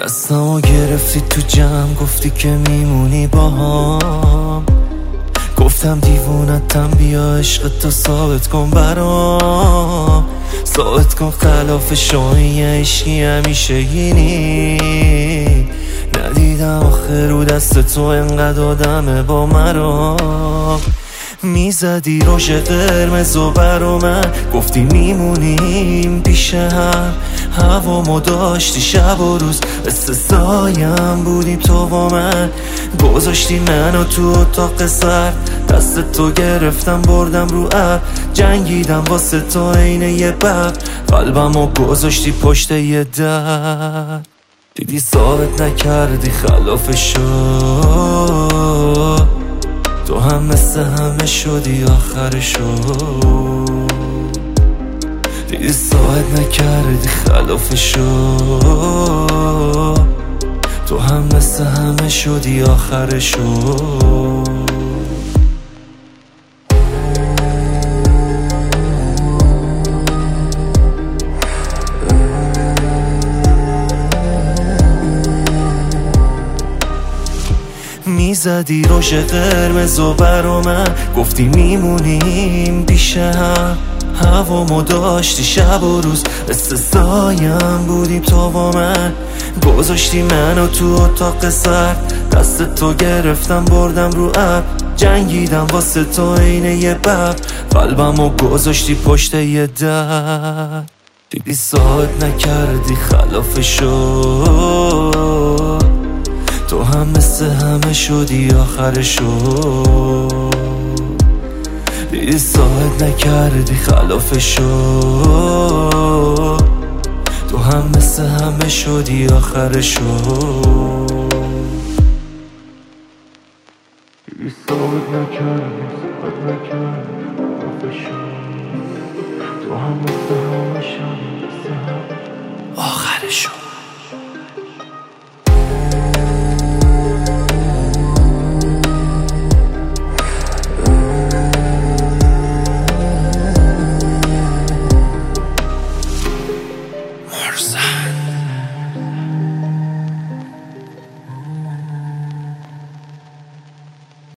دستمو گرفتی تو جمع، گفتی که میمونی باهام. گفتم دیوونتم، بیا عشقتو ثابت کن برام. ثابت کن خلاف شوی عشقی همیشه گینی. ندیدم آخر رو دست تو انقدر آدمه با مرام. میزدی روش قرمز و برا من، گفتی میمونیم پیش هم. هوامو داشتی شب و روز، مثل سایم بودیم تو و من. گذاشتی منو تو اتاق سرد، دست تو گرفتم بردم رو ابر. جنگیدم واسه تو عین یه ببر، قلبمو گذاشتی پشت یه در. دیدی ثابت نکردی خلافشو، تو هم مثل همه شدی آخرشو. دیدی ثابت نکردی خلافشو، تو هم مثل همه شدی آخرشو. میزدی روش قرمز و برا من، گفتی میمونیم پیش هم. هوامو داشتی شب و روز، مثل سایم بودیم تو و من. گذاشتی منو تو اتاق سرد، دست تو گرفتم بردم رو ابر. جنگیدم واسه تو عین یه ببر، قلبمو گذاشتی پشت یه در. دیدی ثابت نکردی خلافشو، تو هم مثل همه شدی آخرشو. دیدی ثابت نکردی خلافشو، تو هم مثل همه شدی آخرشو. دیدی ثابت نکردی خلافشو، تو هم مثل همه شدی آخرشو.